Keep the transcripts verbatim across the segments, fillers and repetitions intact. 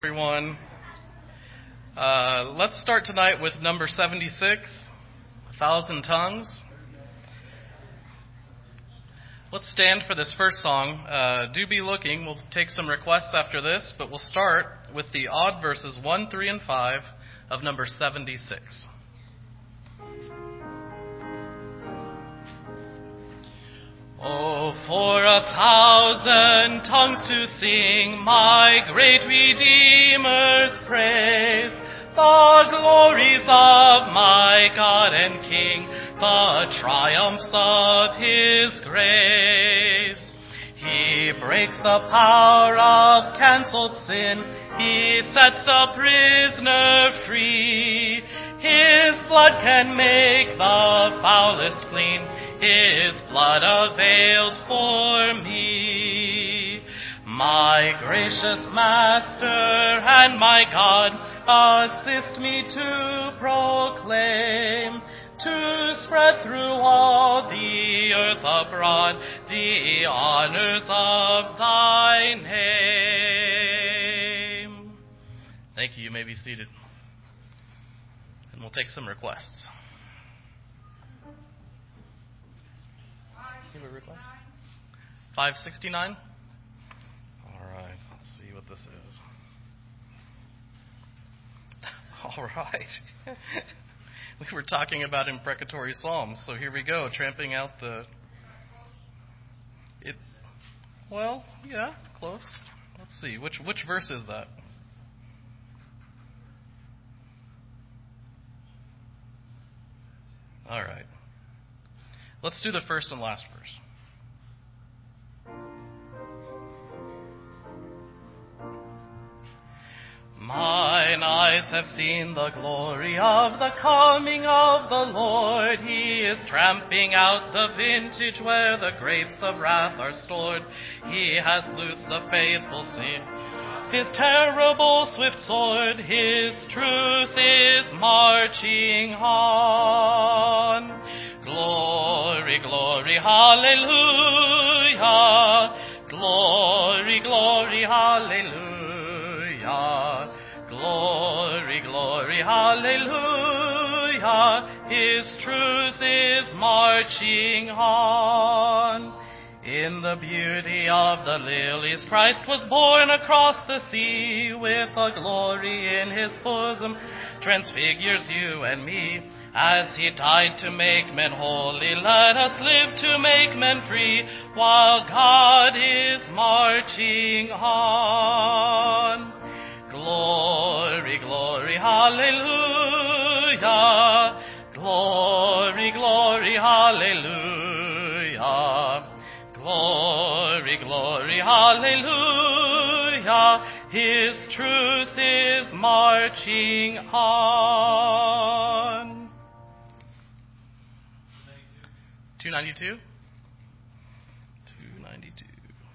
Everyone. Uh, let's start tonight with number seventy-six, A Thousand Tongues. Let's stand for this first song. Uh, do be looking. We'll take some requests after this, but we'll start with the odd verses one, three, and five of number seventy-six. Oh, for a thousand tongues to sing my great Redeemer's praise, the glories of my God and King, the triumphs of His grace. He breaks the power of cancelled sin, He sets the prisoner free. His blood can make the foulest clean, His blood availed for me. My gracious Master and my God, assist me to proclaim, to spread through all the earth abroad the honors of Thy name. Thank you. You may be seated. And we'll take some requests. You have a request? five sixty-nine? All right, let's see what this is. All right. We were talking about imprecatory psalms, so here we go, tramping out the... It. Well, yeah, close. Let's see, which which verse is that? All right. Let's do the first and last verse. Mine eyes have seen the glory of the coming of the Lord. He is tramping out the vintage where the grapes of wrath are stored. He has loosed the faithful sea. His terrible swift sword, His truth is marching on. Glory, glory, hallelujah. Glory, glory, hallelujah. Glory, glory, hallelujah. His truth is marching on. In the beauty of the lilies, Christ was born across the sea, with a glory in His bosom, transfigures you and me. As He died to make men holy, let us live to make men free, while God is marching on. Glory, glory, hallelujah. Glory, glory, hallelujah. Glory, glory, hallelujah. His truth is marching on. two ninety-two? two ninety-two.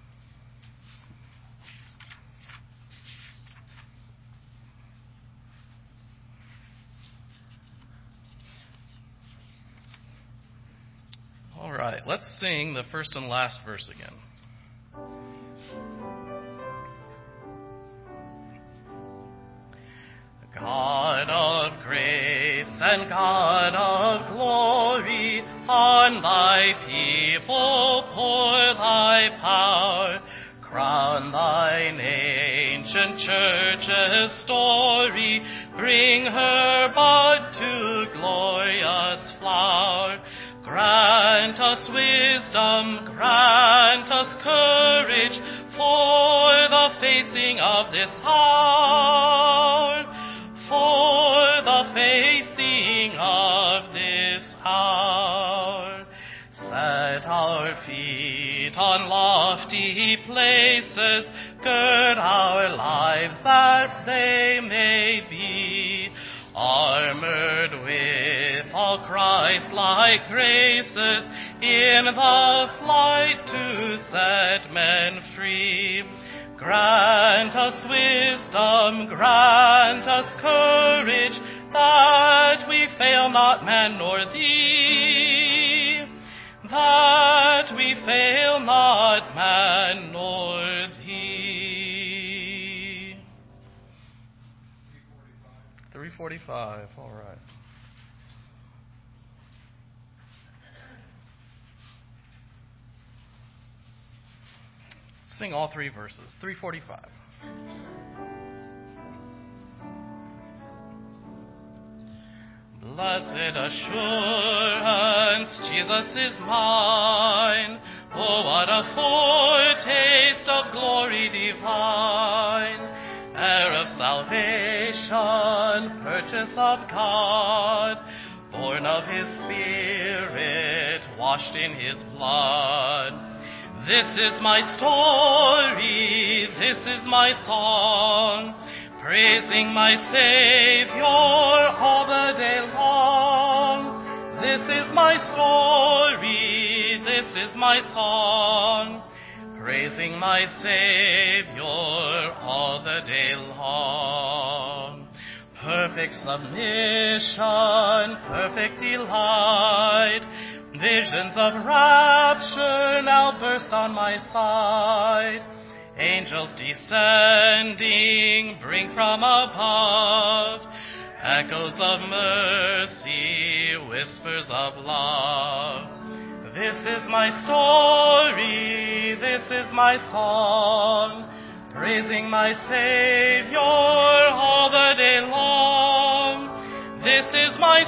All right, let's sing the first and last verse again. God of grace and God of glory, on Thy people pour Thy power. Crown Thine ancient church's story, bring her bud to glorious flower. Grant us wisdom, grant us courage for the facing of this hour, for the facing of this hour. Set our feet on lofty places, gird our lives that they may be armored with all Christ-like graces, in the flight to set men free. Grant us wisdom, grant us courage, that we fail not man nor Thee, that we fail not man nor Thee. three forty-five, all right. Sing all three verses. three forty-five. Blessed assurance, Jesus is mine. Oh, what a foretaste of glory divine. Heir of salvation, purchase of God, born of his Spirit, washed in his blood. This is my story, this is my song, praising my Savior all the day long. This is my story, this is my song, praising my Savior all the day long. Perfect submission, perfect delight, visions of rapture now burst on my sight. Angels descending bring from above echoes of mercy, whispers of love. This is my story, this is my song, praising my Savior all the day long. This is my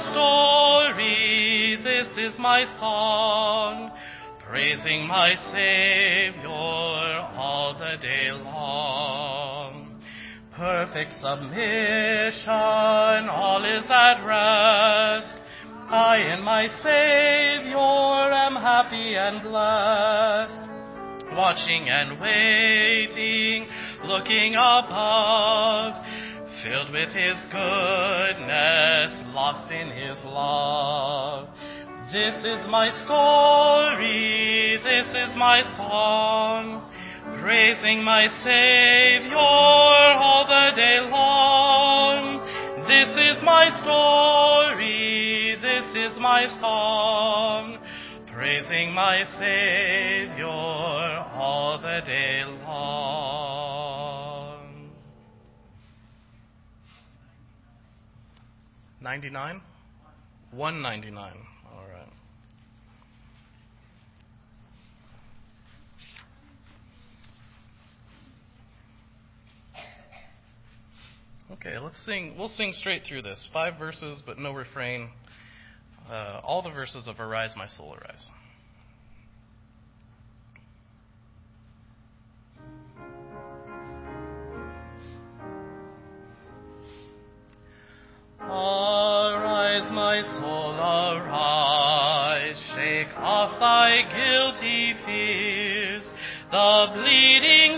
story, this is my song, praising my Savior all the day long. Perfect submission, all is at rest. I in my Savior am happy and blessed. Watching and waiting, looking above, filled with his goodness, lost in his love. This is my story, this is my song, praising my Savior all the day long. This is my story, this is my song, praising my Savior all the day long. ninety-nine? one ninety-nine. All right. Okay, let's sing. We'll sing straight through this. Five verses, but no refrain. Uh, all the verses of Arise, My Soul, Arise. Arise, my soul, arise, shake off thy guilty fears, the bleeding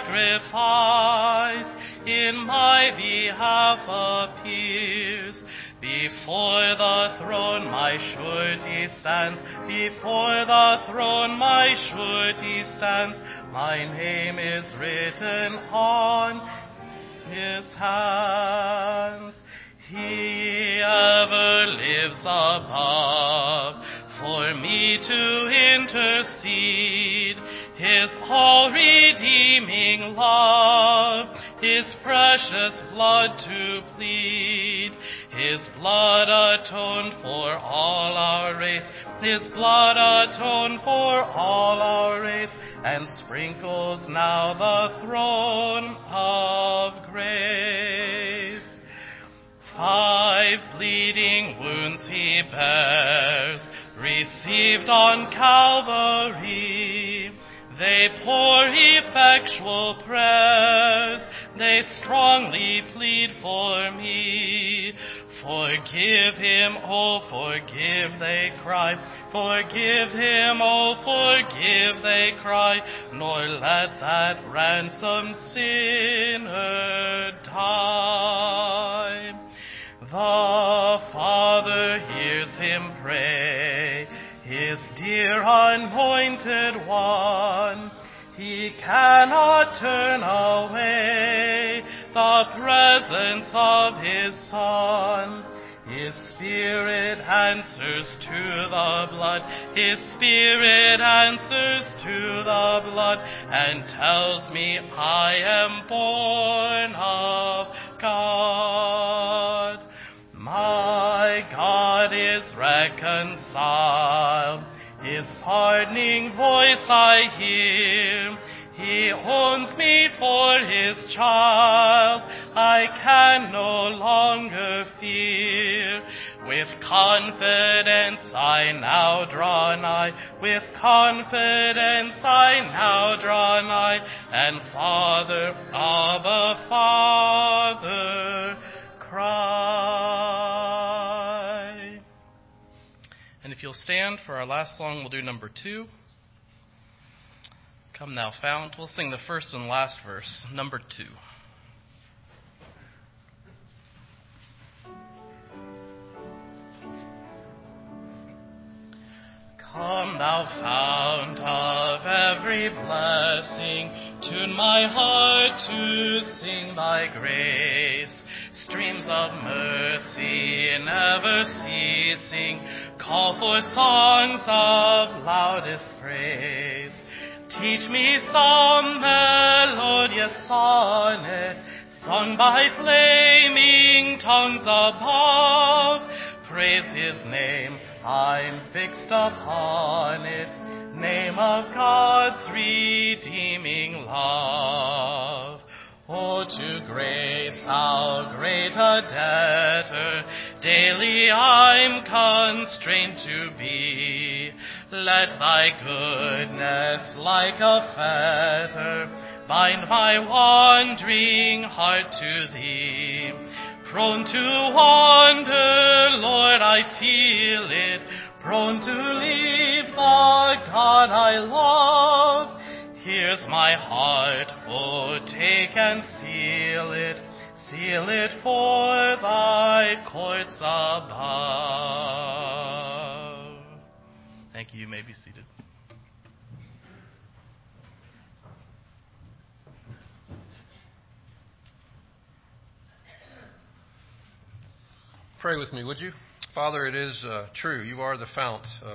sacrifice in my behalf appears. Before the throne my surety stands, before the throne my surety stands, my name is written on his hands. He ever lives above for me to intercede, his all-redeeming love, his precious blood to plead. His blood atoned for all our race, his blood atoned for all our race, and sprinkles now the throne of grace. Five bleeding wounds he bears, received on Calvary. They pour effectual prayers, they strongly plead for me. Forgive him, oh forgive, they cry. Forgive him, oh forgive, they cry. Nor let that ransomed sinner die. The Father hears him pray, his dear anointed one. He cannot turn away the presence of his Son. His Spirit answers to the blood, his Spirit answers to the blood, and tells me I am born of God. maddening voice I hear. He owns me for his child. I can no longer fear. With confidence I now draw nigh. With confidence I now draw nigh. And Father, Abba, Father, cry. And if you'll stand for our last song, we'll do number two. Come Thou Fount. We'll sing the first and last verse, number two. Come Thou Fount of every blessing, tune my heart to sing Thy grace. Streams of mercy never ceasing, call for songs of loudest praise. Teach me some melodious sonnet, sung by flaming tongues above. Praise his name, I'm fixed upon it, name of God's redeeming love. Oh, to grace how great a debtor daily I'm constrained to be. Let thy goodness like a fetter bind my wandering heart to thee. Prone to wander, Lord, I feel it, prone to leave the God I love. Here's my heart, oh, take and seal it, seal it for thy courts above. Thank you. You may be seated. Pray with me, would you? Father, it is uh, true. You are the fount of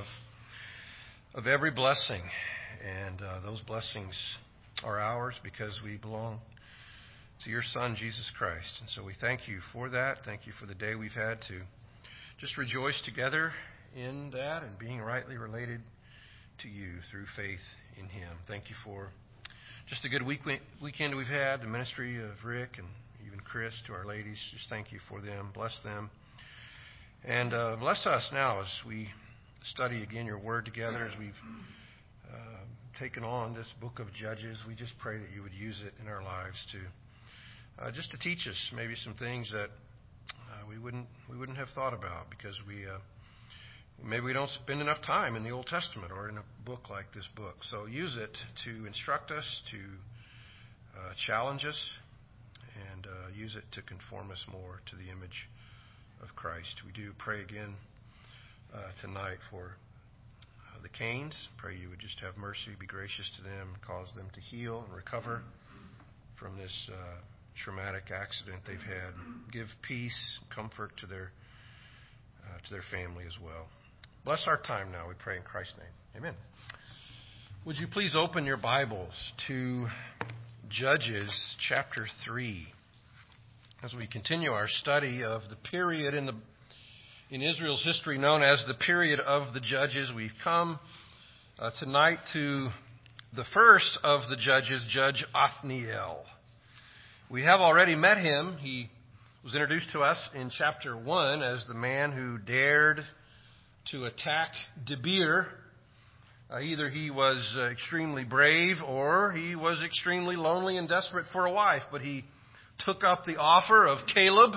of every blessing, and uh, those blessings are ours because we belong to your Son, Jesus Christ. And so we thank you for that. Thank you for the day we've had to just rejoice together in that and being rightly related to you through faith in him. Thank you for just a good week, weekend we've had, the ministry of Rick and even Chris, to our ladies. Just thank you for them. Bless them. And uh, bless us now as we study again your word together, as we've uh, taken on this book of Judges. We just pray that you would use it in our lives to uh, just to teach us maybe some things that uh, we wouldn't we wouldn't have thought about because we uh, maybe we don't spend enough time in the Old Testament or in a book like this book. So use it to instruct us, to uh, challenge us, and uh, use it to conform us more to the image of Christ. We do pray again uh, tonight for uh, the Cains. Pray you would just have mercy, be gracious to them, cause them to heal and recover from this uh, traumatic accident they've had. Give peace, comfort to their uh, to their family as well. Bless our time now, we pray in Christ's name. Amen. Would you please open your Bibles to Judges chapter three. As we continue our study of the period in the in Israel's history known as the period of the Judges, we've come uh, tonight to the first of the Judges, Judge Othniel. We have already met him. He was introduced to us in chapter one as the man who dared to attack Debir. Uh, either he was uh, extremely brave or he was extremely lonely and desperate for a wife, but he took up the offer of Caleb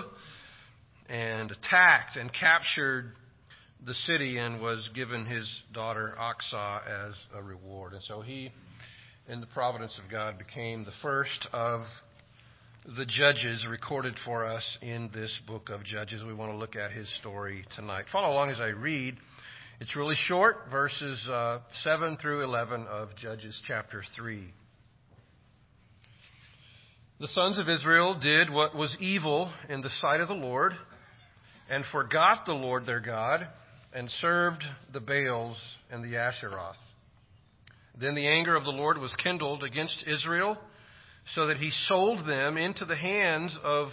and attacked and captured the city and was given his daughter Aksah as a reward. And so he, in the providence of God, became the first of the judges recorded for us in this book of Judges. We want to look at his story tonight. Follow along as I read. It's really short, verses uh, seven through eleven of Judges chapter three. The sons of Israel did what was evil in the sight of the Lord, and forgot the Lord their God, and served the Baals and the Asheroth. Then the anger of the Lord was kindled against Israel, so that he sold them into the hands of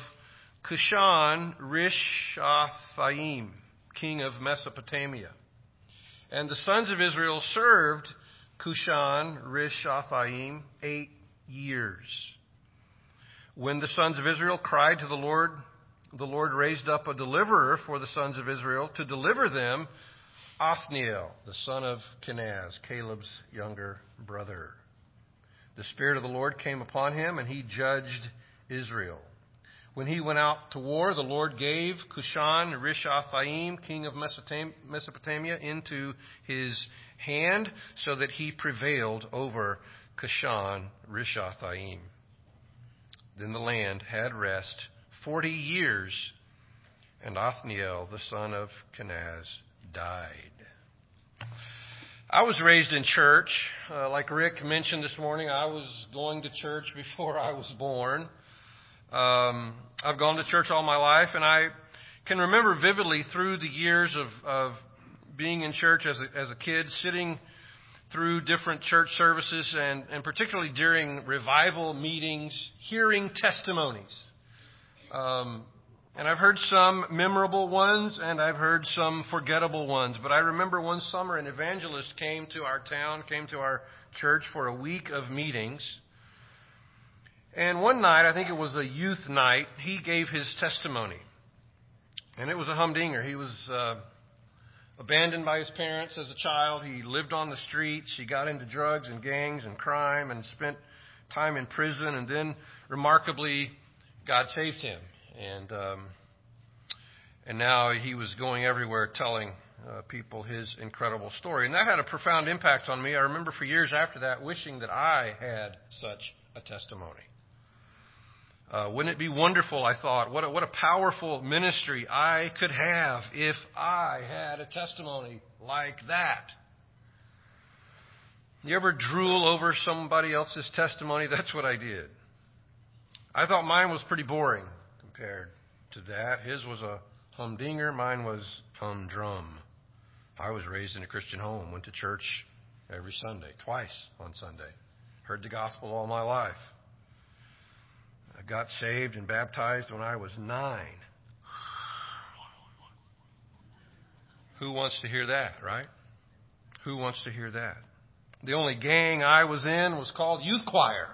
Cushan-Rishathaim, king of Mesopotamia. And the sons of Israel served Cushan Rishathaim, eight years. When the sons of Israel cried to the Lord, the Lord raised up a deliverer for the sons of Israel to deliver them, Othniel, the son of Kenaz, Caleb's younger brother. The Spirit of the Lord came upon him, and he judged Israel. When he went out to war, the Lord gave Cushan Rishathaim, king of Mesopotamia, into his hand, so that he prevailed over Cushan Rishathaim. Then the land had rest forty years, and Othniel, the son of Kenaz, died. I was raised in church. Uh, like Rick mentioned this morning, I was going to church before I was born. Um, I've gone to church all my life, and I can remember vividly through the years of, of being in church as a, as a kid, sitting through different church services, and, and particularly during revival meetings, hearing testimonies. Um, and I've heard some memorable ones, and I've heard some forgettable ones. But I remember one summer an evangelist came to our town, came to our church for a week of meetings. And one night, I think it was a youth night, he gave his testimony. And it was a humdinger. He was uh, abandoned by his parents as a child. He lived on the streets. He got into drugs and gangs and crime and spent time in prison. And then, remarkably, God saved him. And um, and now he was going everywhere telling uh, people his incredible story. And that had a profound impact on me. I remember for years after that wishing that I had such a testimony. Uh, wouldn't it be wonderful, I thought, what a, what a powerful ministry I could have if I had a testimony like that. You ever drool over somebody else's testimony? That's what I did. I thought mine was pretty boring compared to that. His was a humdinger. Mine was humdrum. I was raised in a Christian home, went to church every Sunday, twice on Sunday. Heard the gospel all my life. I got saved and baptized when I was nine. Who wants to hear that, right? Who wants to hear that? The only gang I was in was called Youth Choir.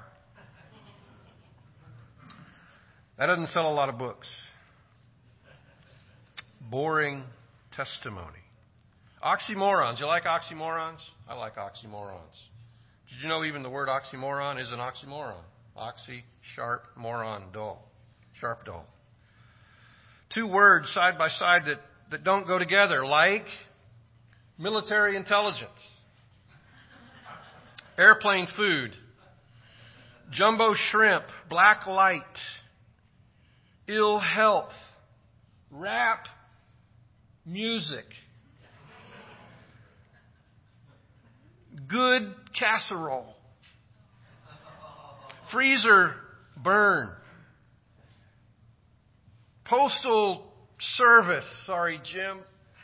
That doesn't sell a lot of books. Boring testimony. Oxymorons. You like oxymorons? I like oxymorons. Did you know even the word oxymoron is an oxymoron? Oxy, sharp, moron, dull. Sharp, dull. Two words side by side that, that don't go together, like military intelligence, airplane food, jumbo shrimp, black light, ill health, rap music, good casserole, freezer burn, postal service. Sorry, Jim.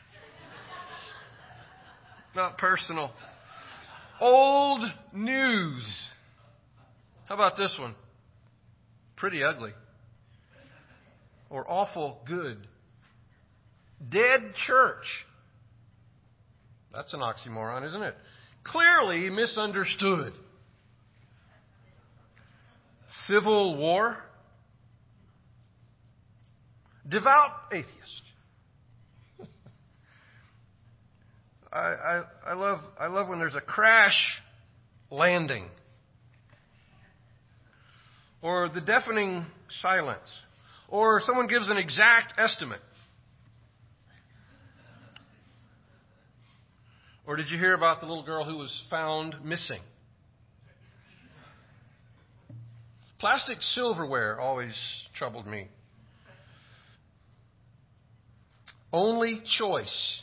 Not personal. Old news. How about this one? Pretty ugly. Or awful good. Dead church. That's an oxymoron, isn't it? Clearly misunderstood. Civil war. Devout atheist. I, I, I love I love when there's a crash landing. Or the deafening silence. Or someone gives an exact estimate. Or did you hear about the little girl who was found missing? Plastic silverware always troubled me. Only choice.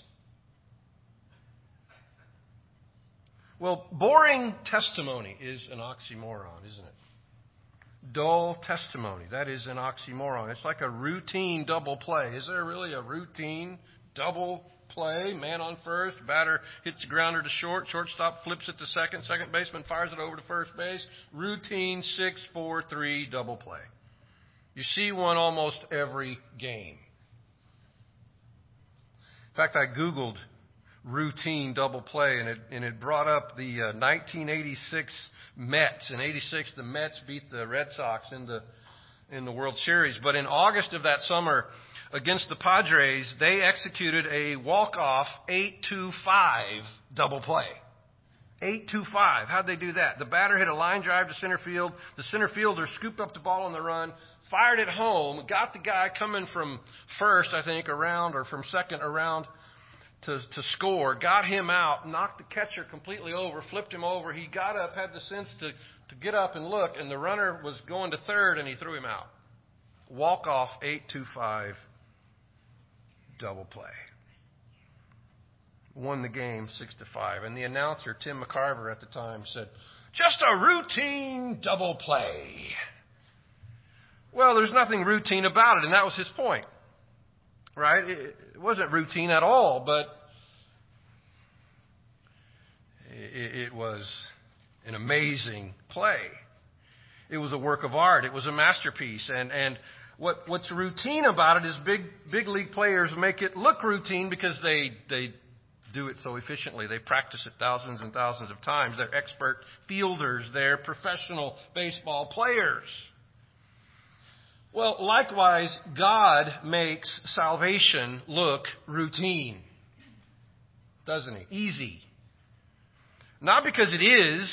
Well, boring testimony is an oxymoron, isn't it? Dull testimony, that is an oxymoron. It's like a routine double play. Is there really a routine double play? Man on first, batter hits the grounder to short, shortstop flips it to second, second baseman fires it over to first base. Routine six four three double play. You see one almost every game. In fact, I Googled routine double play, and it, and it brought up the uh, nineteen eighty-six Mets. In eighty-six, the Mets beat the Red Sox in the in the World Series. But in August of that summer, against the Padres, they executed a walk-off eight two five double play. eight two five. How'd they do that? The batter hit a line drive to center field. The center fielder scooped up the ball on the run, fired it home, got the guy coming from first, I think, around, or from second around to, to score, got him out, knocked the catcher completely over, flipped him over. He got up, had the sense to, to get up and look, and the runner was going to third, and he threw him out. Walk-off eight two five double play. Won the game six to five. And the announcer, Tim McCarver, at the time said, "Just a routine double play." Well, there's nothing routine about it, and that was his point. Right? It wasn't routine at all, but it was an amazing play. It was a work of art. It was a masterpiece. And, and what, what's routine about it is big, big league players make it look routine because they, they do it so efficiently. They practice it thousands and thousands of times. They're expert fielders. They're professional baseball players. Well, likewise, God makes salvation look routine, doesn't He? Easy. Not because it is.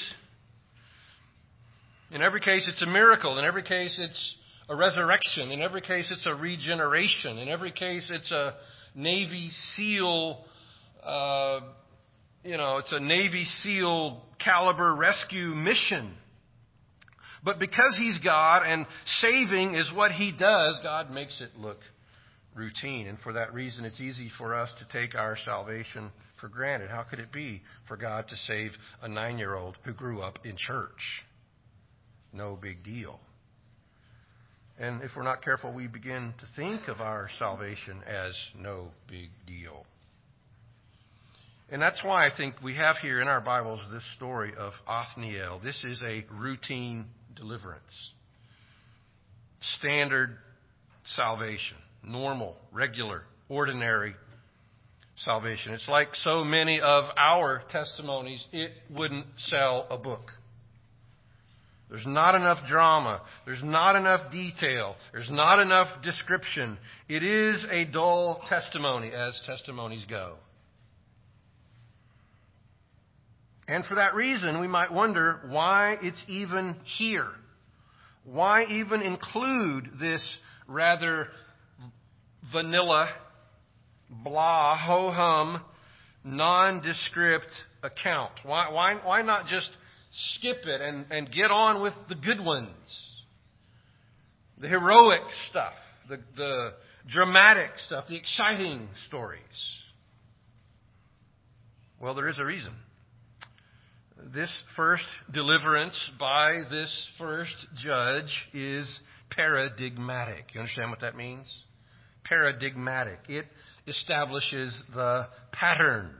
In every case, it's a miracle. In every case, it's a resurrection. In every case, it's a regeneration. In every case, it's a Navy SEAL, uh, you know, it's a Navy SEAL caliber rescue mission. But because He's God and saving is what He does, God makes it look routine. And for that reason, it's easy for us to take our salvation for granted. How could it be for God to save a nine-year-old who grew up in church? No big deal. And if we're not careful, we begin to think of our salvation as no big deal. And that's why I think we have here in our Bibles this story of Othniel. This is a routine deliverance. Standard salvation. Normal, regular, ordinary salvation. It's like so many of our testimonies, it wouldn't sell a book. There's not enough drama. There's not enough detail. There's not enough description. It is a dull testimony, as testimonies go. And for that reason, we might wonder why it's even here. Why even include this rather vanilla, blah, ho-hum, nondescript account? Why, why, why not just skip it and, and get on with the good ones? The heroic stuff, the, the dramatic stuff, the exciting stories. Well, there is a reason. This first deliverance by this first judge is paradigmatic. You understand what that means? Paradigmatic. It establishes the pattern.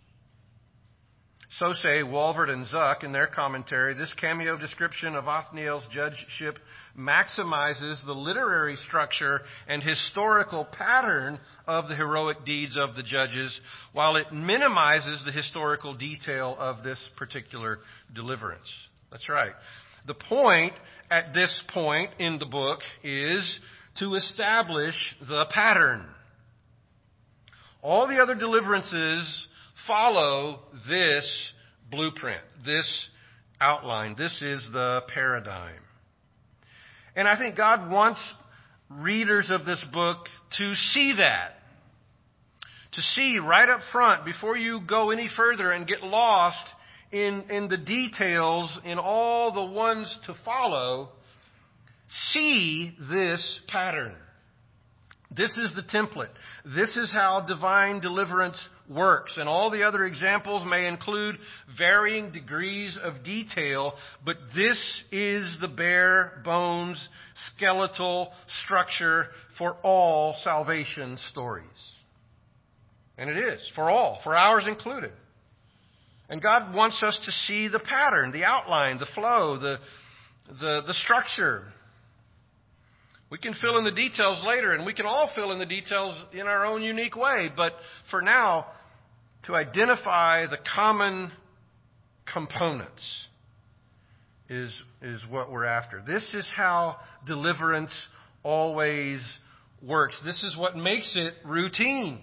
So say Walvoord and Zuck in their commentary. This cameo description of Othniel's judgeship maximizes the literary structure and historical pattern of the heroic deeds of the judges, while it minimizes the historical detail of this particular deliverance. That's right. The point at this point in the book is to establish the pattern. All the other deliverances follow this blueprint, this outline. This is the paradigm. And I think God wants readers of this book to see that. To see right up front, before you go any further and get lost in, in the details, in all the ones to follow, see this pattern. This is the template. This is how divine deliverance works. And all the other examples may include varying degrees of detail, but this is the bare bones, skeletal structure for all salvation stories. And it is, for all, for ours included. And God wants us to see the pattern, the outline, the flow, the, the, the structure. We can fill in the details later, and we can all fill in the details in our own unique way. But for now, to identify the common components is, is what we're after. This is how deliverance always works. This is what makes it routine.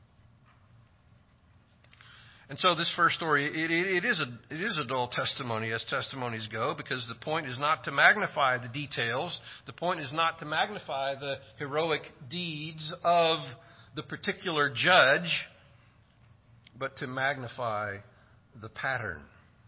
And so this first story, it, it, it, is a, it is a dull testimony as testimonies go, because the point is not to magnify the details. The point is not to magnify the heroic deeds of the particular judge, but to magnify the pattern.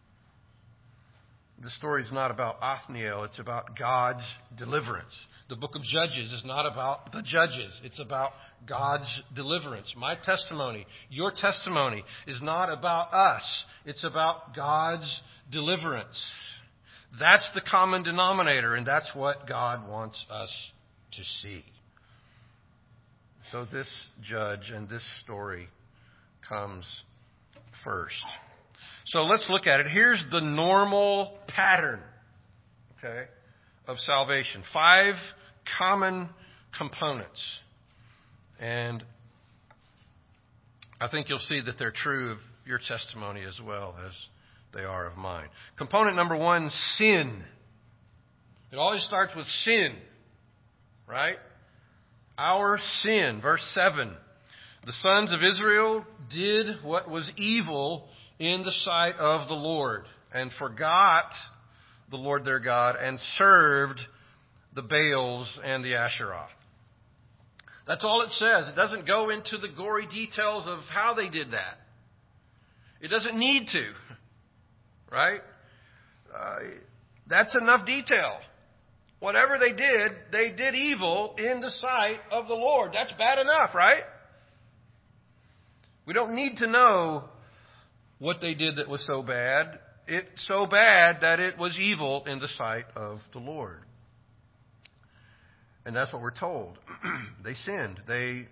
The story is not about Othniel, it's about God's deliverance. The book of Judges is not about the judges, it's about God's deliverance. My testimony, your testimony, is not about us, it's about God's deliverance. That's the common denominator, and that's what God wants us to see. So this judge and this story comes first. So let's look at it. Here's the normal pattern, okay, of salvation. Five common components. And I think you'll see that they're true of your testimony as well as they are of mine. Component number one, sin. It always starts with sin, right? Our sin. Verse seven. The sons of Israel did what was evil in the sight of the Lord, and forgot the Lord their God, and served the Baals and the Asherah. That's all it says. It doesn't go into the gory details of how they did that. It doesn't need to, right? Uh, that's enough detail. Whatever they did, they did evil in the sight of the Lord. That's bad enough, right? We don't need to know what they did that was so bad. It's so bad that it was evil in the sight of the Lord. And that's what we're told. They sinned. They,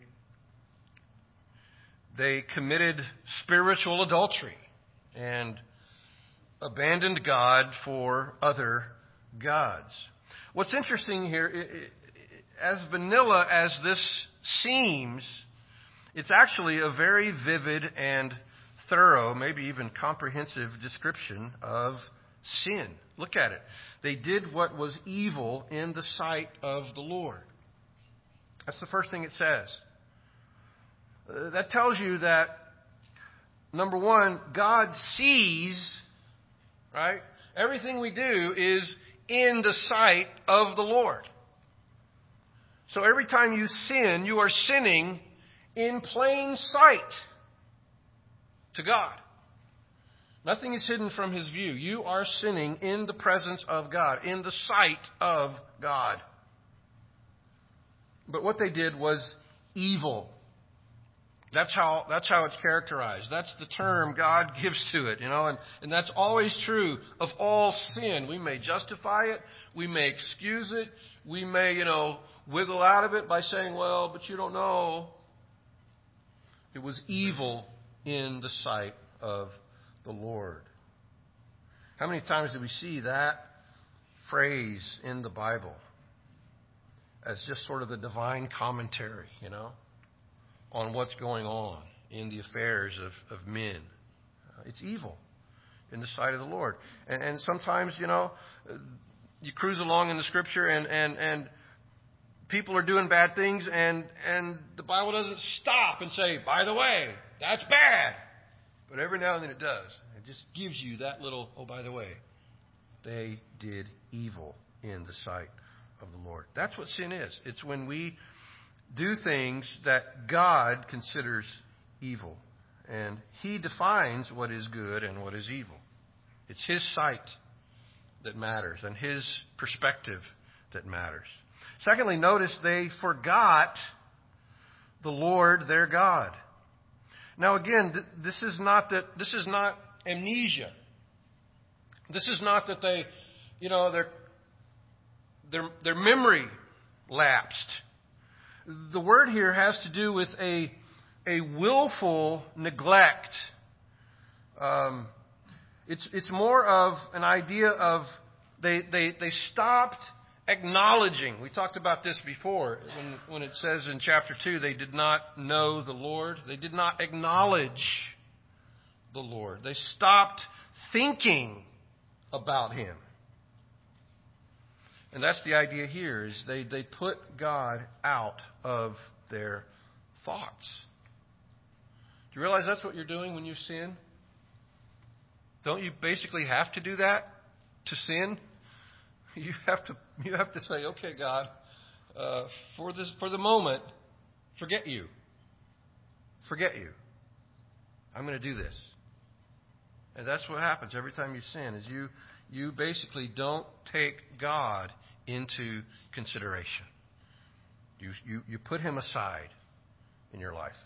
they committed spiritual adultery and abandoned God for other gods. What's interesting here, as vanilla as this seems, it's actually a very vivid and thorough, maybe even comprehensive description of sin. Look at it. They did what was evil in the sight of the Lord. That's the first thing it says. Uh, that tells you that, number one, God sees, right? Everything we do is in the sight of the Lord. So every time you sin, you are sinning in plain sight to God. Nothing is hidden from His view. You are sinning in the presence of God, in the sight of God. But what they did was evil. That's how, that's how it's characterized. That's the term God gives to it, you know, and, and that's always true of all sin. We may justify it. We may excuse it. We may, you know, wiggle out of it by saying, well, but you don't know. It was evil in the sight of the Lord. How many times do we see that phrase in the Bible as just sort of the divine commentary, you know, on what's going on in the affairs of, of men? Uh, it's evil in the sight of the Lord. And, and sometimes, you know, you cruise along in the Scripture and, and, and people are doing bad things, and, and the Bible doesn't stop and say, by the way, that's bad. But every now and then it does. It just gives you that little, oh, by the way, they did evil in the sight of the Lord. That's what sin is. It's when we do things that God considers evil. And He defines what is good and what is evil. It's His sight that matters and His perspective that matters. Secondly, notice they forgot the Lord their God. Now again, th- this is not that this is not amnesia. This is not that they, you know, their their their memory lapsed. The word here has to do with a a willful neglect. Um, it's it's more of an idea of they they they stopped acknowledging. We talked about this before when, when it says in chapter two, they did not know the Lord. They did not acknowledge the Lord. They stopped thinking about Him. And that's the idea here, is they, they put God out of their thoughts. Do you realize that's what you're doing when you sin? Don't you basically have to do that to sin? You have to you have to say, okay, God, uh, for this for the moment, forget you. Forget you. I'm going to do this. And that's what happens every time you sin, is you you basically don't take God into consideration. You you, you put Him aside in your life.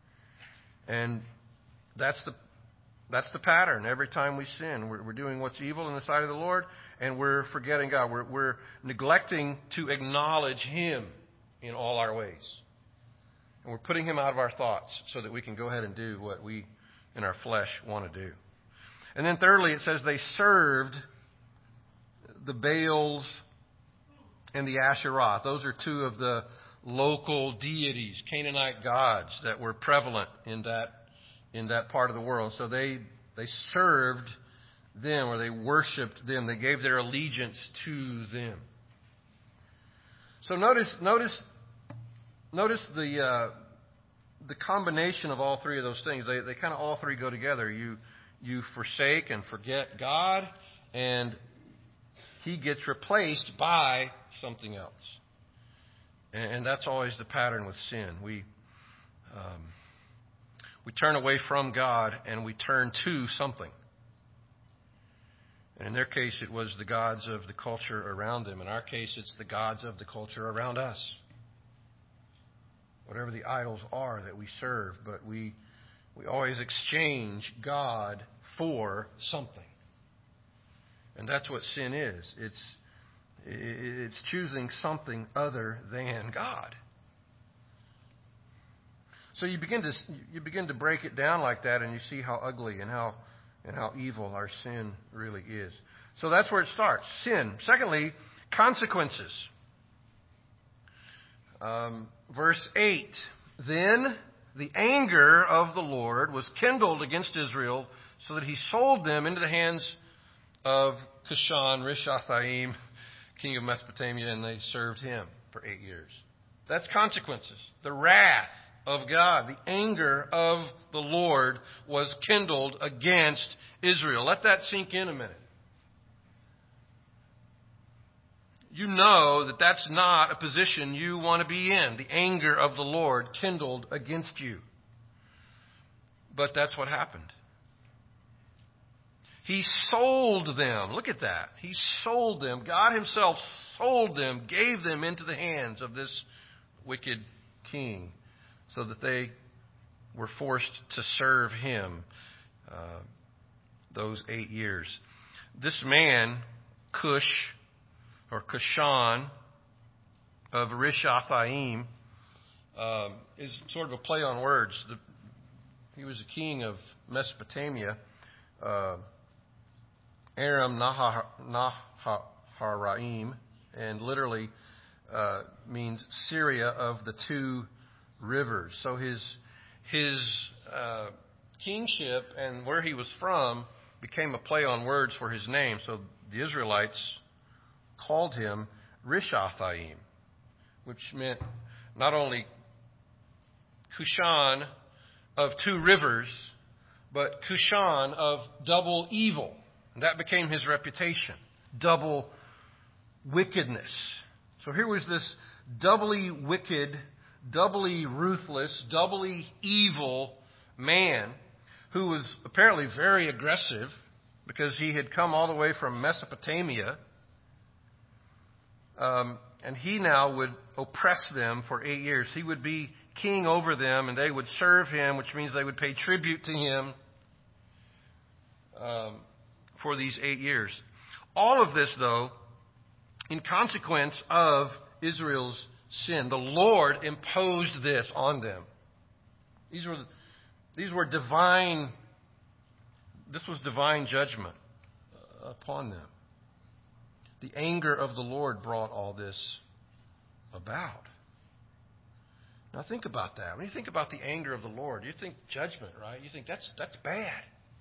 And that's the That's the pattern. Every time we sin, we're, we're doing what's evil in the sight of the Lord, and we're forgetting God. We're, we're neglecting to acknowledge Him in all our ways. And we're putting Him out of our thoughts so that we can go ahead and do what we in our flesh want to do. And then thirdly, it says they served the Baals and the Asheroth. Those are two of the local deities, Canaanite gods, that were prevalent in that in that part of the world. So they they served them, or they worshipped them. They gave their allegiance to them. So notice notice notice the uh, the combination of all three of those things. They they kind of all three go together. You you forsake and forget God, and He gets replaced by something else. And, and that's always the pattern with sin. We um, We turn away from God and we turn to something. And in their case, it was the gods of the culture around them. In our case, it's the gods of the culture around us. Whatever the idols are that we serve, but we we always exchange God for something. And that's what sin is. It's it's choosing something other than God. So you begin to you begin to break it down like that, and you see how ugly and how and how evil our sin really is. So that's where it starts. Sin. Secondly, consequences. Um, verse eight. Then the anger of the Lord was kindled against Israel, so that He sold them into the hands of Cushan Rishathaim, king of Mesopotamia, and they served him for eight years. That's consequences. The wrath of God, the anger of the Lord was kindled against Israel. Let that sink in a minute. You know that that's not a position you want to be in. The anger of the Lord kindled against you. But that's what happened. He sold them. Look at that. He sold them. God Himself sold them, gave them into the hands of this wicked king, so that they were forced to serve him uh, those eight years. This man, Cush, or Cushan of Rishathaim, um, is sort of a play on words. The, he was a king of Mesopotamia, uh, Aram Naharaim, and literally uh, means Syria of the two rivers. So his his uh, kingship and where he was from became a play on words for his name. So the Israelites called him Rishathaim, which meant not only Cushan of two rivers, but Cushan of double evil. And that became his reputation. Double wickedness. So here was this doubly wicked, doubly ruthless, doubly evil man who was apparently very aggressive because he had come all the way from Mesopotamia. Um, and he now would oppress them for eight years. He would be king over them, and they would serve him, which means they would pay tribute to him um, for these eight years. All of this, though, in consequence of Israel's sin. The Lord imposed this on them. These were, these were divine, this was divine judgment upon them. The anger of the Lord brought all this about. Now think about that. When you think about the anger of the Lord, you think judgment, right? You think that's that's bad.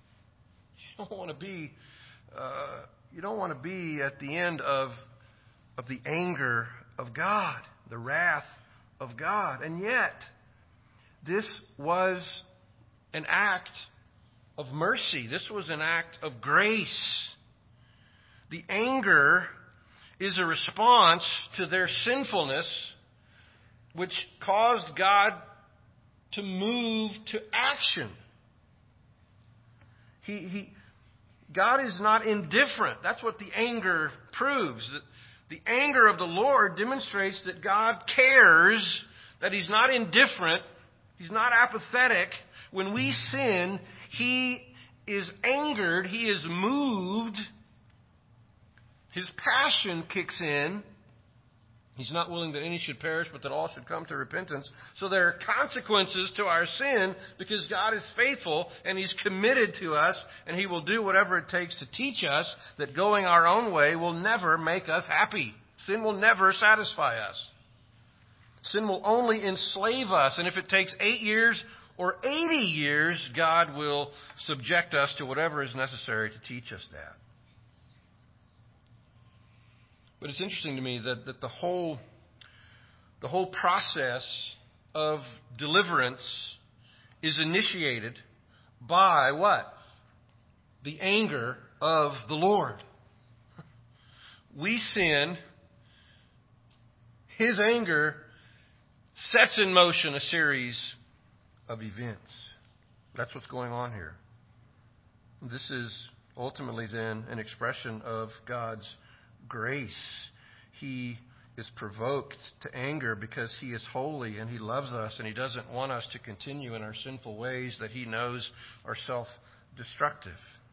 don't want to be, uh, you don't want to be at the end of, of the anger of God, the wrath of God. And yet, this was an act of mercy. This was an act of grace. The anger is a response to their sinfulness, which caused God to move to action. He, he, God is not indifferent. That's what the anger proves. That the anger of the Lord demonstrates that God cares, that He's not indifferent, He's not apathetic. When we sin, He is angered, He is moved. His passion kicks in. He's not willing that any should perish, but that all should come to repentance. So there are consequences to our sin because God is faithful and He's committed to us, and He will do whatever it takes to teach us that going our own way will never make us happy. Sin will never satisfy us. Sin will only enslave us, and if it takes eight years or eighty years, God will subject us to whatever is necessary to teach us that. But it's interesting to me that, that the whole the whole process of deliverance is initiated by what? The anger of the Lord. We sin. His anger sets in motion a series of events. That's what's going on here. This is ultimately then an expression of God's grace. He is provoked to anger because He is holy and He loves us, and He doesn't want us to continue in our sinful ways that He knows are self-destructive.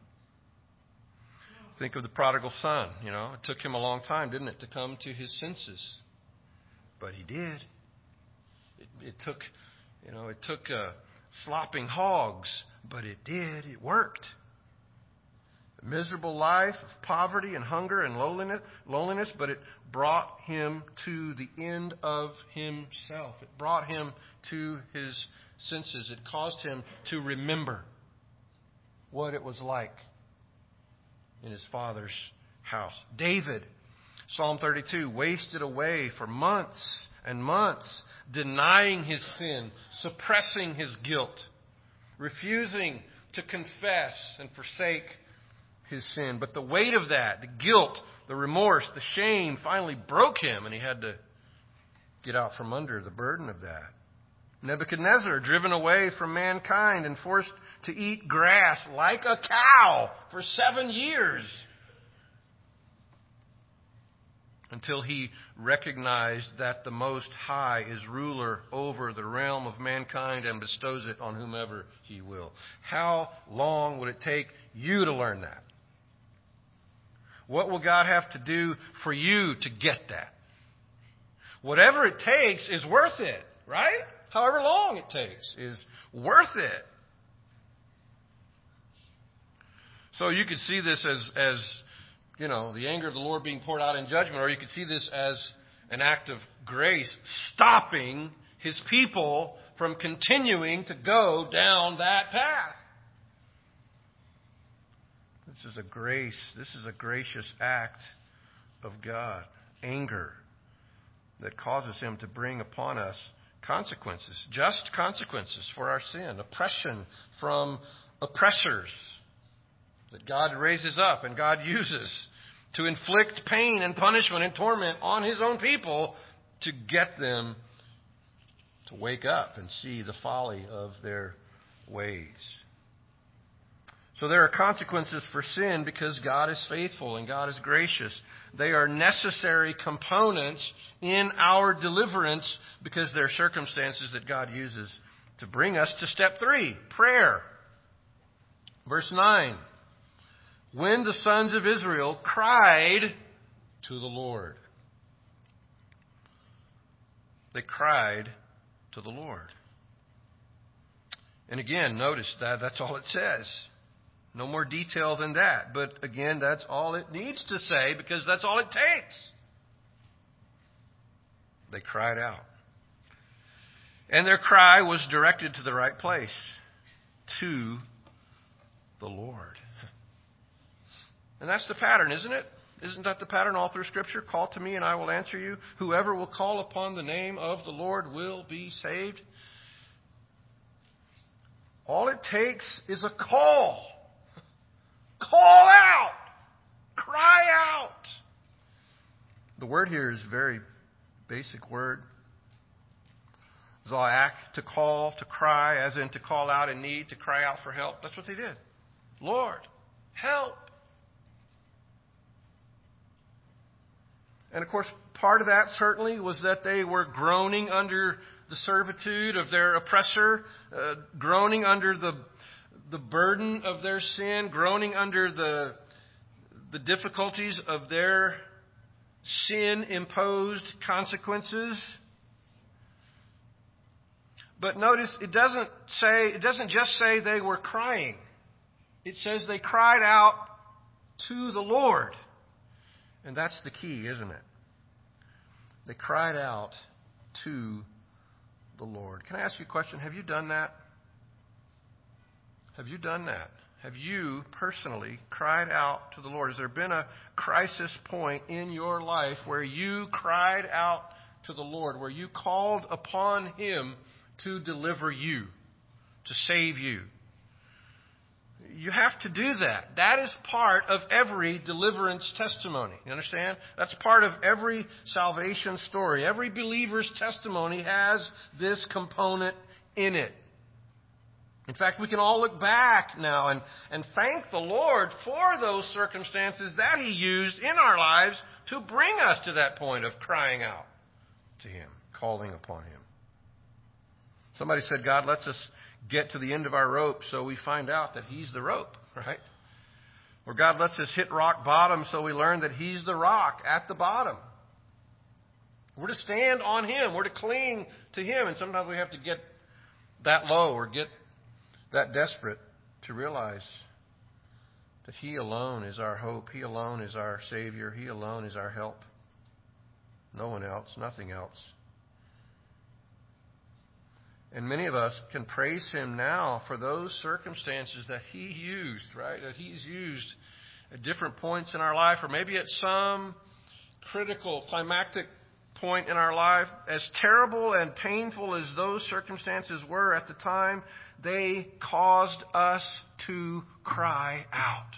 Think of the prodigal son. You know, it took him a long time, didn't it, to come to his senses? But he did. It, it took, you know, it took uh, slopping hogs, but it did. It worked. A miserable life of poverty and hunger and loneliness, loneliness, but it brought him to the end of himself. It brought him to his senses. It caused him to remember what it was like in his father's house. David, Psalm thirty-two, wasted away for months and months, denying his sin, suppressing his guilt, refusing to confess and forsake his sin. But the weight of that, the guilt, the remorse, the shame finally broke him, and he had to get out from under the burden of that. Nebuchadnezzar, driven away from mankind and forced to eat grass like a cow for seven years until he recognized that the Most High is ruler over the realm of mankind and bestows it on whomever He will. How long would it take you to learn that? What will God have to do for you to get that? Whatever it takes is worth it, right? However long it takes is worth it. So you could see this as, as, you know, the anger of the Lord being poured out in judgment, or you could see this as an act of grace, stopping His people from continuing to go down that path. This is a grace, this is a gracious act of God. Anger that causes Him to bring upon us consequences, just consequences for our sin, oppression from oppressors that God raises up and God uses to inflict pain and punishment and torment on His own people to get them to wake up and see the folly of their ways. So there are consequences for sin because God is faithful and God is gracious. They are necessary components in our deliverance because they're circumstances that God uses to bring us to step three, prayer. Verse nine. When the sons of Israel cried to the Lord. They cried to the Lord. And again, notice that that's all it says. No more detail than that. But again, that's all it needs to say because that's all it takes. They cried out. And their cry was directed to the right place. To the Lord. And that's the pattern, isn't it? Isn't that the pattern all through Scripture? Call to me and I will answer you. Whoever will call upon the name of the Lord will be saved. All it takes is a call. Call out. Cry out. The word here is a very basic word. Za'ak, to call, to cry, as in to call out in need, to cry out for help. That's what they did. Lord, help. And of course, part of that certainly was that they were groaning under the servitude of their oppressor, uh, groaning under the the burden of their sin, groaning under the the difficulties of their sin-imposed consequences. But notice, it doesn't say, it doesn't just say they were crying. It says they cried out to the Lord. And that's the key, isn't it? They cried out to the Lord. Can I ask you a question? Have you done that? Have you done that? Have you personally cried out to the Lord? Has there been a crisis point in your life where you cried out to the Lord, where you called upon Him to deliver you, to save you? You have to do that. That is part of every deliverance testimony. You understand? That's part of every salvation story. Every believer's testimony has this component in it. In fact, we can all look back now and, and thank the Lord for those circumstances that He used in our lives to bring us to that point of crying out to Him, calling upon Him. Somebody said God lets us get to the end of our rope so we find out that He's the rope, right? Or God lets us hit rock bottom so we learn that He's the rock at the bottom. We're to stand on Him. We're to cling to Him. And sometimes we have to get that low or get that desperate to realize that He alone is our hope. He alone is our Savior. He alone is our help. No one else, nothing else. And many of us can praise Him now for those circumstances that He used, right? That He's used at different points in our life, or maybe at some critical, climactic point in our life. As terrible and painful as those circumstances were at the time, they caused us to cry out.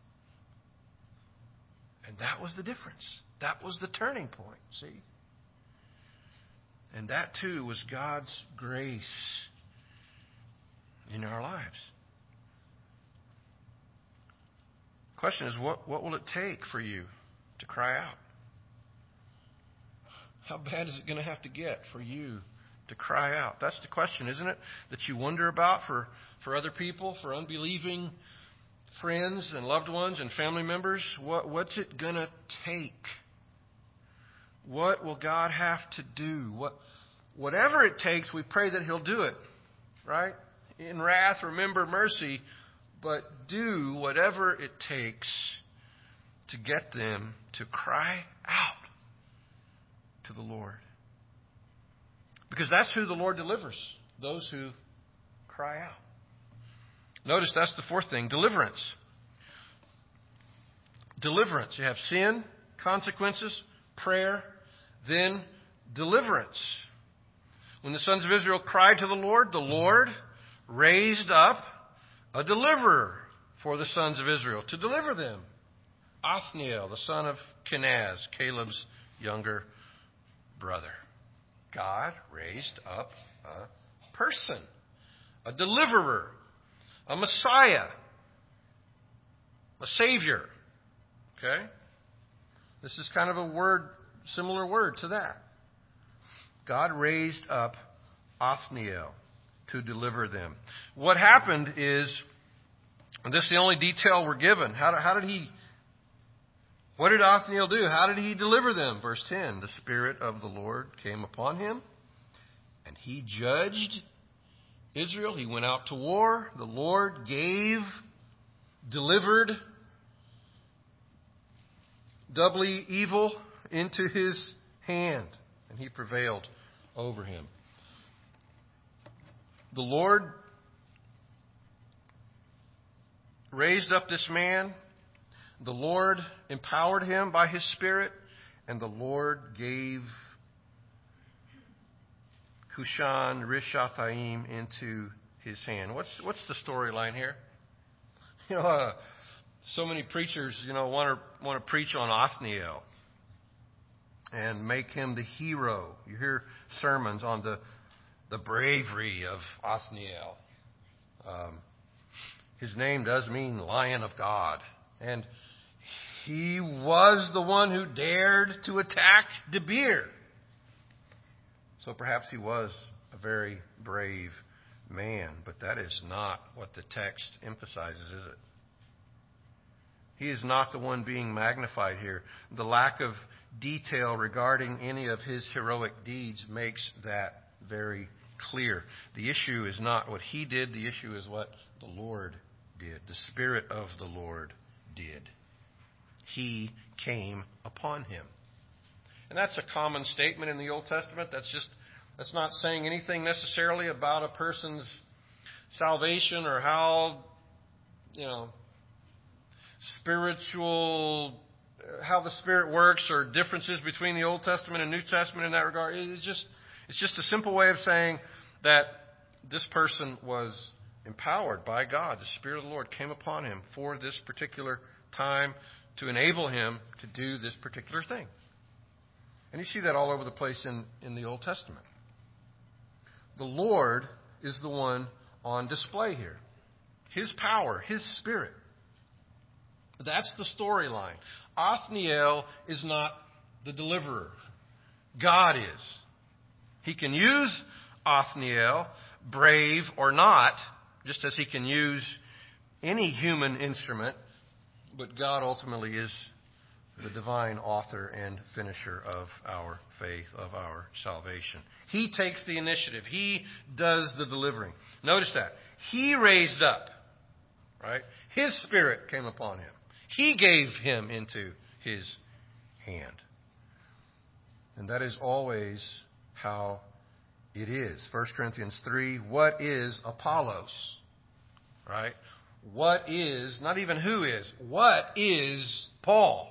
And that was the difference. That was the turning point, see? And that too was God's grace in our lives. The question is, what, what will it take for you to cry out? How bad is it going to have to get for you to cry out? That's the question, isn't it? That you wonder about for, for other people, for unbelieving friends and loved ones and family members. What, what's it going to take? What will God have to do? What, whatever it takes, we pray that He'll do it, right? In wrath, remember mercy, but do whatever it takes to get them to cry out to the Lord. Because that's who the Lord delivers, those who cry out. Notice that's the fourth thing, deliverance. Deliverance. You have sin, consequences, prayer, then deliverance. When the sons of Israel cried to the Lord, the Lord raised up a deliverer for the sons of Israel to deliver them. Othniel, the son of Kenaz, Caleb's younger brother. God raised up a person, a deliverer, a Messiah, a Savior. Okay? This is kind of a word, similar word to that. God raised up Othniel to deliver them. What happened is, and this is the only detail we're given. How did, how did he, what did Othniel do? How did he deliver them? Verse ten, the Spirit of the Lord came upon him, and he judged Israel. He went out to war. The Lord gave, delivered doubly evil into his hand, and he prevailed over him. The Lord raised up this man, The Lord empowered him by his Spirit, and the Lord gave Cushan Rishathaim into his hand. What's what's the storyline here? You know, uh, so many preachers, you know, want to want to preach on Othniel and make him the hero. You hear sermons on the the bravery of Othniel. Um, his name does mean Lion of God, and he was the one who dared to attack Debir. So perhaps he was a very brave man, but that is not what the text emphasizes, is it? He is not the one being magnified here. The lack of detail regarding any of his heroic deeds makes that very clear. The issue is not what he did. The issue is what the Lord did. The Spirit of the Lord did. He came upon him. And that's a common statement in the Old Testament. That's just, that's not saying anything necessarily about a person's salvation or how, you know, spiritual, how the Spirit works, or differences between the Old Testament and New Testament in that regard. It's just, it's just a simple way of saying that this person was empowered by God. The Spirit of the Lord came upon him for this particular time to enable him to do this particular thing. And you see that all over the place in, in the Old Testament. The Lord is the one on display here. His power, His Spirit. That's the storyline. Othniel is not the deliverer. God is. He can use Othniel, brave or not, just as he can use any human instrument, but God ultimately is the divine author and finisher of our faith, of our salvation. He takes the initiative. He does the delivering. Notice that. He raised up, right? His Spirit came upon him. He gave him into his hand. And that is always how it is. First Corinthians three, what is Apollos? Right? What is, not even who is, what is Paul?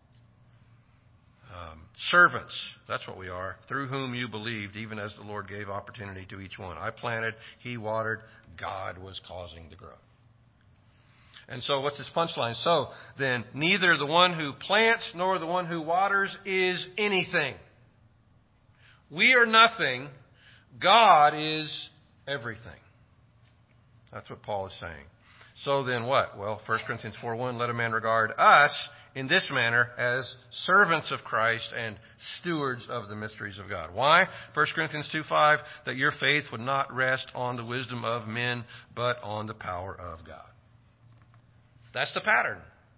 Um, servants, that's what we are, through whom you believed, even as the Lord gave opportunity to each one. I planted, he watered, God was causing the growth. And so what's his punchline? So then, neither the one who plants nor the one who waters is anything. We are nothing. God is everything. That's what Paul is saying. So then what? Well, First Corinthians four one, let a man regard us in this manner as servants of Christ and stewards of the mysteries of God. Why? First Corinthians two five, that your faith would not rest on the wisdom of men, but on the power of God. That's the pattern.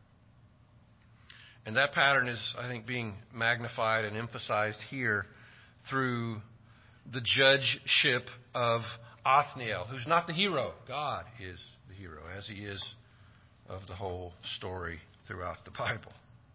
And that pattern is, I think, being magnified and emphasized here through the judgeship of Othniel, who's not the hero. God is the hero, as he is of the whole story throughout the Bible.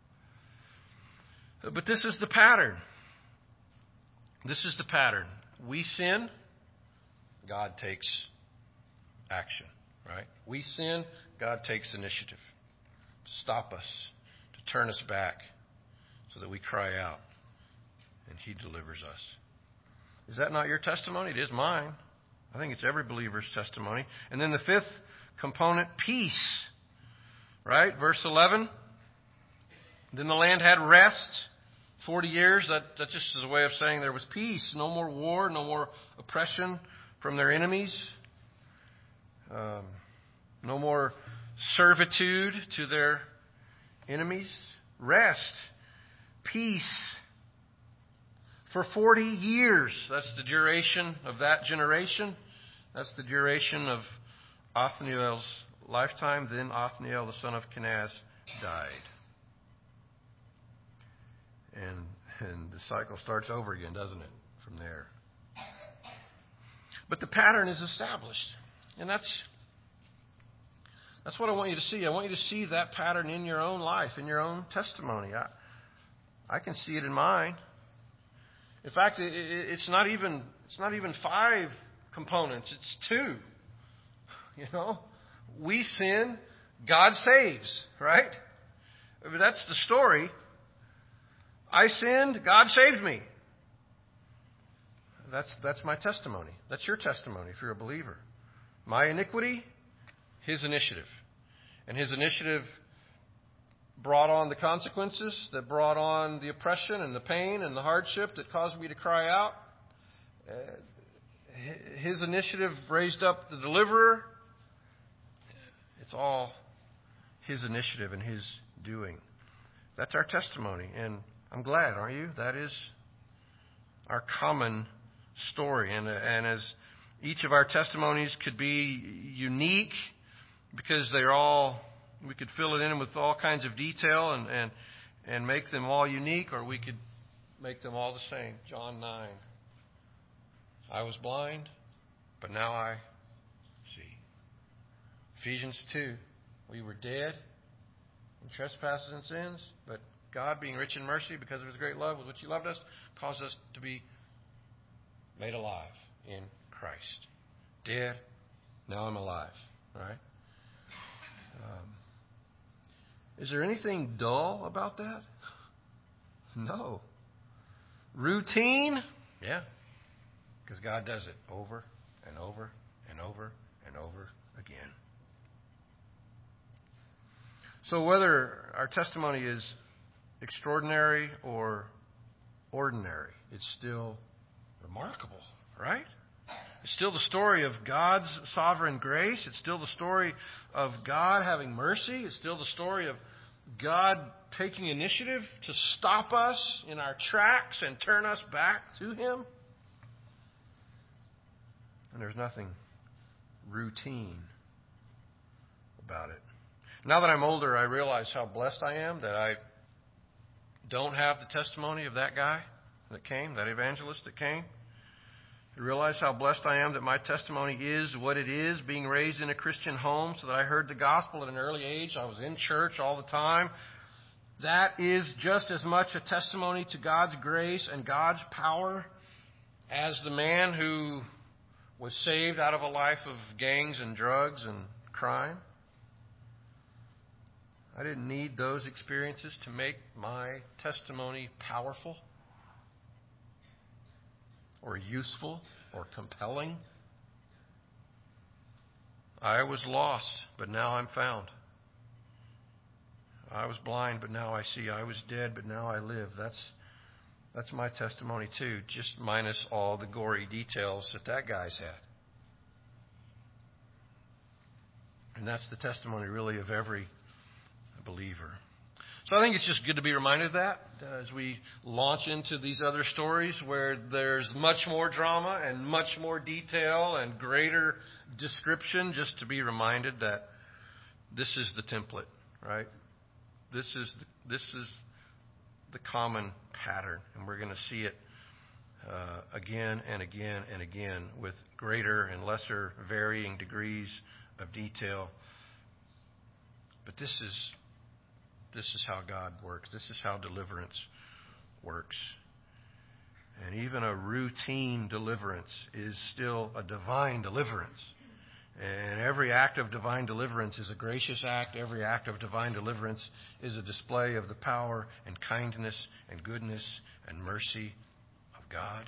But this is the pattern. This is the pattern. We sin, God takes action, right? We sin, God takes initiative to stop us, to turn us back, so that we cry out, and he delivers us. Is that not your testimony? It is mine. I think it's every believer's testimony. And then the fifth component, peace. Right? Verse eleven. Then the land had rest. Forty years. That, that just is a way of saying there was peace. No more war. No more oppression from their enemies. Um, no more servitude to their enemies. Rest. Peace. For forty years. That's the duration of that generation. That's the duration of Othniel's lifetime. Then Othniel, the son of Kenaz, died. And, and the cycle starts over again, doesn't it? From there. But the pattern is established. And that's, that's what I want you to see. I want you to see that pattern in your own life, in your own testimony. I, I can see it in mine. In fact, it, it, it's not even it's not even five components. It's two. You know, we sin, God saves, right? That's the story. I sinned, God saved me. That's, that's my testimony. That's your testimony if you're a believer. My iniquity, His initiative. And His initiative brought on the consequences, that brought on the oppression and the pain and the hardship that caused me to cry out. Uh, His initiative raised up the deliverer. It's all His initiative and His doing. That's our testimony. And I'm glad, aren't you? That is our common story. And, and as each of our testimonies could be unique because they're all, we could fill it in with all kinds of detail and, and, and make them all unique, or we could make them all the same. John nine. I was blind, but now I see. Ephesians two. We were dead in trespasses and sins, but God, being rich in mercy because of His great love with which He loved us, caused us to be made alive in Christ. Dead, now I'm alive. Right? Um, is there anything dull about that? No. Routine? Yeah. Because God does it over and over and over and over again. So whether our testimony is extraordinary or ordinary, it's still remarkable, right? It's still the story of God's sovereign grace. It's still the story of God having mercy. It's still the story of God taking initiative to stop us in our tracks and turn us back to Him. And there's nothing routine about it. Now that I'm older, I realize how blessed I am that I don't have the testimony of that guy that came, that evangelist that came. I realize how blessed I am that my testimony is what it is, being raised in a Christian home so that I heard the gospel at an early age. I was in church all the time. That is just as much a testimony to God's grace and God's power as the man who was saved out of a life of gangs and drugs and crime. I didn't need those experiences to make my testimony powerful or useful or compelling. I was lost, but now I'm found. I was blind, but now I see. I was dead, but now I live. That's that's my testimony too, just minus all the gory details that that guy's had. And that's the testimony really of every believer. So I think it's just good to be reminded of that as we launch into these other stories where there's much more drama and much more detail and greater description, just to be reminded that this is the template, right? This is the, this is the common pattern, and we're going to see it uh, again and again and again with greater and lesser varying degrees of detail. But this is This is how God works. This is how deliverance works. And even a routine deliverance is still a divine deliverance. And every act of divine deliverance is a gracious act. Every act of divine deliverance is a display of the power and kindness and goodness and mercy of God.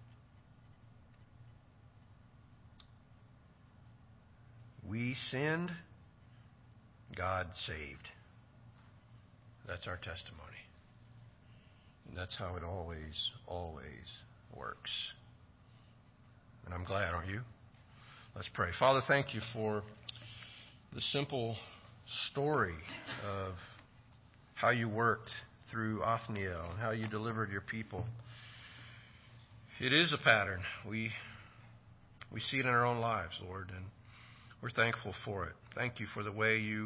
We sinned, God saved. That's our testimony. And that's how it always, always works. And I'm glad, aren't you? Let's pray. Father, thank you for the simple story of how you worked through Othniel and how you delivered your people. It is a pattern. We we see it in our own lives, Lord, and we're thankful for it. Thank you for the way you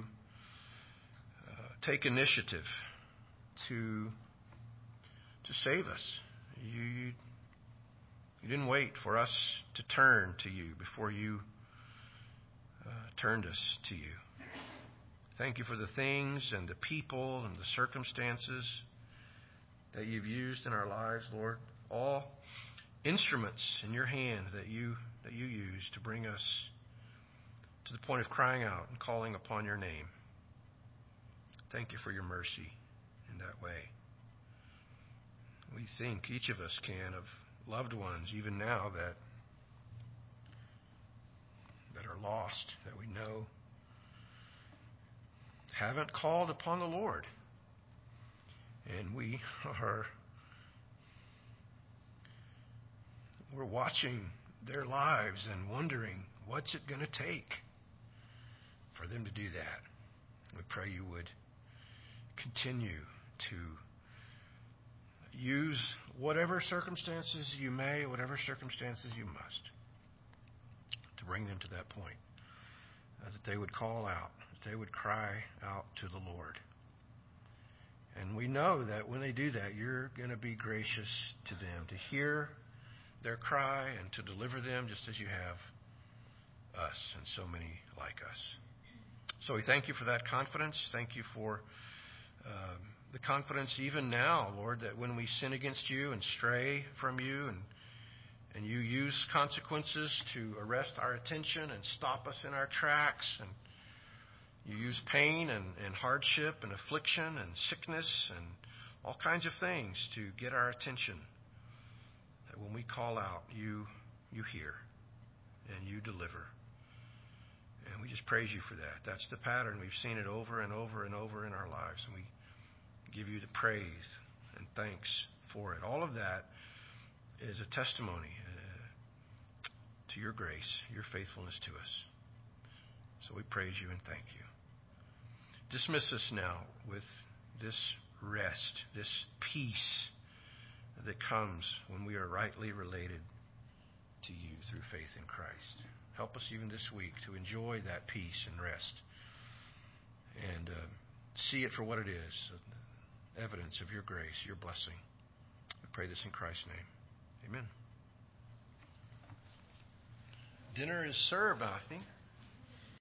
take initiative to to save us. You, you you didn't wait for us to turn to you before you uh, turned us to you. Thank you for the things and the people and the circumstances that you've used in our lives, Lord. All instruments in your hand that you that you use to bring us to the point of crying out and calling upon your name. Thank you for your mercy in that way. We think, each of us can, of loved ones, even now, that that are lost, that we know haven't called upon the Lord. And we are we're watching their lives and wondering, what's it going to take for them to do that? We pray you would continue to use whatever circumstances you may, whatever circumstances you must, to bring them to that point, uh, that they would call out, that they would cry out to the Lord. And we know that when they do that, you're going to be gracious to them, to hear their cry and to deliver them just as you have us and so many like us. So we thank you for that confidence. Thank you for um, the confidence even now, Lord, that when we sin against you and stray from you and and you use consequences to arrest our attention and stop us in our tracks, and you use pain and, and hardship and affliction and sickness and all kinds of things to get our attention, that when we call out, you you hear and you deliver. And we just praise you for that. That's the pattern. We've seen it over and over and over in our lives. And we give you the praise and thanks for it. All of that is a testimony uh, to your grace, your faithfulness to us. So we praise you and thank you. Dismiss us now with this rest, this peace that comes when we are rightly related to you through faith in Christ. Help us even this week to enjoy that peace and rest and uh, see it for what it is, evidence of your grace, your blessing. We pray this in Christ's name. Amen. Dinner is served, I think.